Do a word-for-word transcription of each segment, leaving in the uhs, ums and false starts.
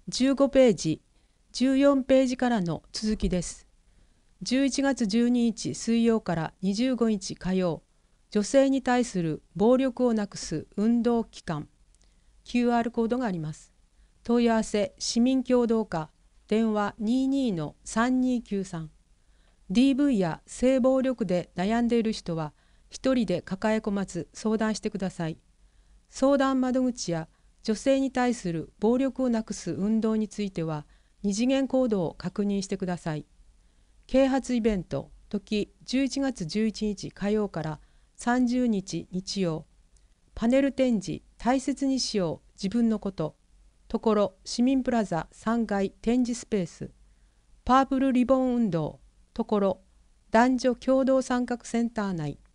じゅうごページ、じゅうよんページからの続きです。じゅういちがつじゅうににち水曜からにじゅうごにち火曜、女性に対する暴力をなくす運動期間。キューアール コードがあります。問い合わせ市民協働課、電話 にじゅうにのさんにーきゅうさん。ディーブイ や性暴力で悩んでいる人は一人で抱え込まず相談してください。相談窓口や女性に対する暴力をなくす運動については二次元コードを確認してください。啓発イベント、時じゅういちがつじゅういちにち火曜からさんじゅうにち日曜。パネル展示、大切にしよう自分のこと。ところ市民プラザさんがい展示スペース。パープルリボン運動、ところ男女共同参画センター内。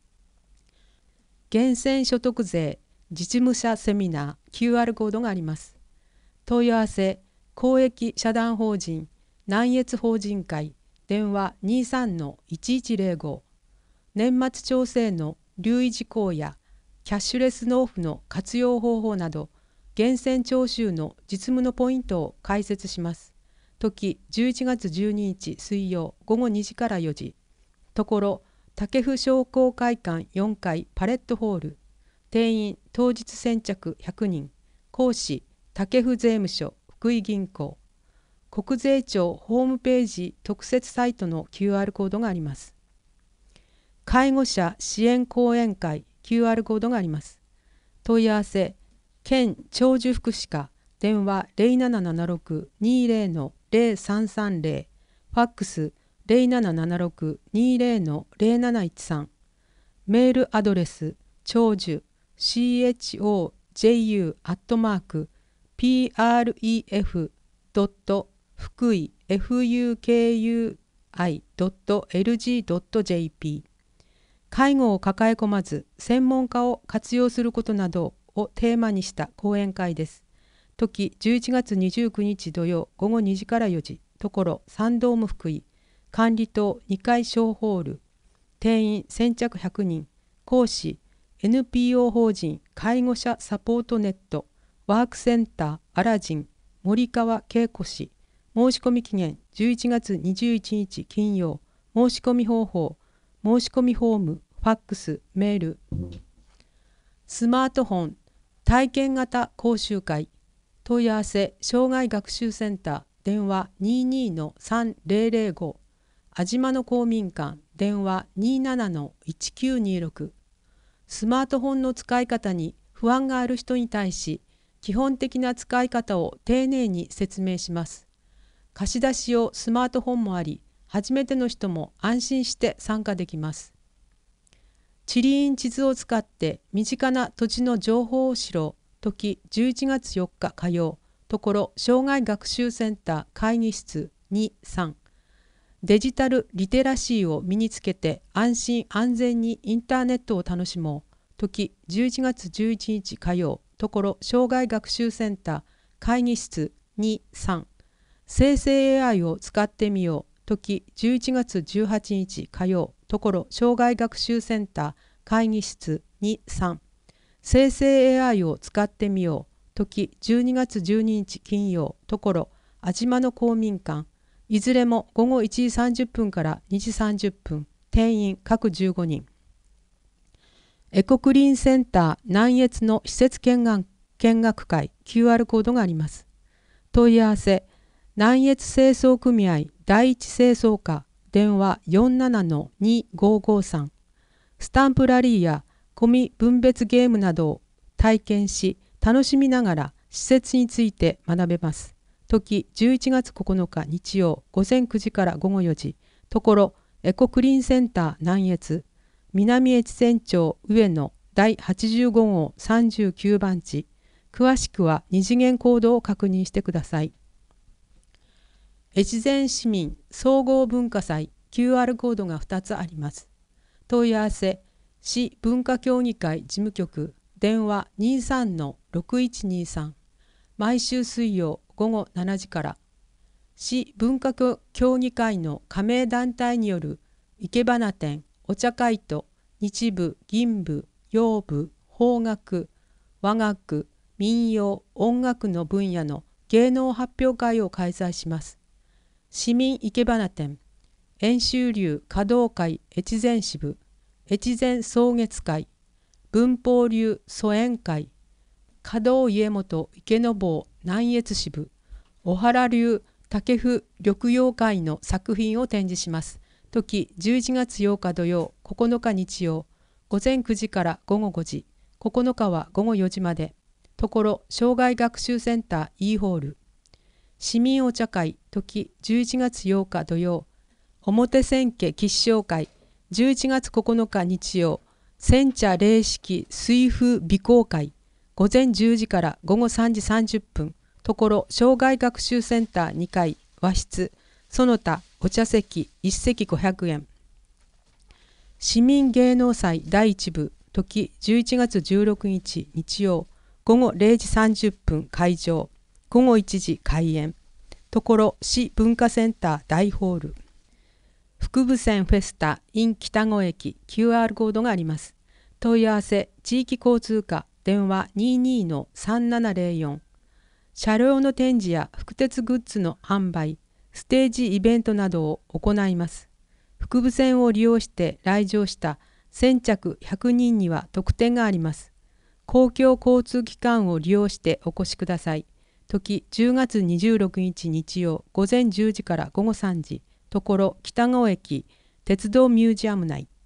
源泉所得税実務者セミナー キューアール コードがあります。問い合わせ公益社団法人南越法人会、電話 にじゅうさんのいちいちゼロご。年末調整の留意事項やキャッシュレス納付の活用方法など源泉徴収の実務のポイントを解説します。時じゅういちがつじゅうににち水曜ごごにじからよじ。ところ武府商工会館よんかいパレットホール。定員当日先着ひゃくにん。講師武府税務署福井銀行。国税庁ホームページ特設サイトの キューアール コードがあります。介護者支援講演会 キューアール コードがあります。問い合わせ県長寿福祉課、電話 ゼロななななろく にゼロのゼロさんさんゼロ。ファックスゼロななななろく にゼロのゼロなないちさん。メールアドレス長寿 シーエイチオージェーユー アットマーク ピーアールイーエフ ドット福井 フユーケーユーアイ ドットエルジー ドット ジェーピー。介護を抱え込まず専門家を活用することなどをテーマにした講演会です。時じゅういちがつにじゅうくにち土曜ごごにじからよじ。ところサンドーム福井。管理棟にかい小ホール。定員先着ひゃくにん。講師 エヌピーオー 法人介護者サポートネットワークセンターアラジン森川恵子氏。申し込み期限じゅういちがつにじゅういちにち金曜。申し込み方法申し込みフォーム、ファックス、メール。スマートフォン体験型講習会。問い合わせ障害学習センター、電話 にじゅうにのさんぜろぜろご。安島の公民館、電話 にじゅうななのいちきゅうにろく。スマートフォンの使い方に不安がある人に対し、基本的な使い方を丁寧に説明します。貸し出し用スマートフォンもあり、初めての人も安心して参加できます。地理院地図を使って身近な土地の情報を知ろう。時じゅういちがつよっか火曜。ところ障害学習センター会議室にさん。デジタルリテラシーを身につけて安心安全にインターネットを楽しもう。時じゅういちがつじゅういちにち火曜。ところ障害学習センター会議室にさん。生成 エーアイ を使ってみよう。時じゅういちがつじゅうはちにち火曜。ところ障害学習センター会議室にさん。生成 エーアイ を使ってみよう。時じゅうにがつじゅうににち金曜。ところ安島の公民館。いずれもごごいちじさんじゅっぷんからにじさんじゅっぷん。定員各じゅうごにん。エコクリーンセンター南越の施設見学見学会 キューアール コードがあります。問い合わせ南越清掃組合第一清掃課、電話 よんななのにごごさん。スタンプラリーやゴミ分別ゲームなどを体験し楽しみながら施設について学べます。時じゅういちがつここのか日曜ごぜんくじからごごよじ。ところエコクリーンセンター南越南越前町上野だいはちじゅうごごうさんじゅうきゅうばんち。詳しくは二次元コードを確認してください。越前市民総合文化祭 キューアール コードがふたつあります。問い合わせ市文化協議会事務局、電話 にじゅうさんのろくいちにさん。毎週水曜ごごしちじから。市文化協議会の加盟団体による生け花展、お茶会と日舞、銀舞、謡舞、邦楽、和楽、民謡、音楽の分野の芸能発表会を開催します。市民生け花展、遠州流華道会越前支部、越前草月会、文法流疎遠会、華道家元池坊南越支部、小原流武府緑葉会の作品を展示します。時じゅういちがつようか土曜、ここのか日曜、午前くじから午後ごじ、ここのかは午後よじまで。ところ障害学習センター E ホール。市民お茶会、時じゅういちがつようか土曜、表千家吉祥会、じゅういちがつここのか日曜、煎茶礼式水風美行会、午前じゅうじから午後さんじさんじゅっぷん、ところ障害学習センターにかい、和室、その他お茶席いっ席ごひゃくえん。市民芸能祭だいいち部、時じゅういちがつじゅうろくにち日曜、午後れいじさんじゅっぷん会場、午後いちじ開演。ところ市文化センター大ホール。福武線フェスタ in 北越駅 キューアール コードがあります。問い合わせ地域交通課電話 にじゅうにのさんななぜろよん。車両の展示や福鉄グッズの販売、ステージイベントなどを行います。福武線を利用して来場した先着ひゃくにんには特典があります。公共交通機関を利用してお越しください。時じゅうがつにじゅうろくにち日曜、午前じゅうじから午後さんじ、ところ北越駅鉄道ミュージアム内。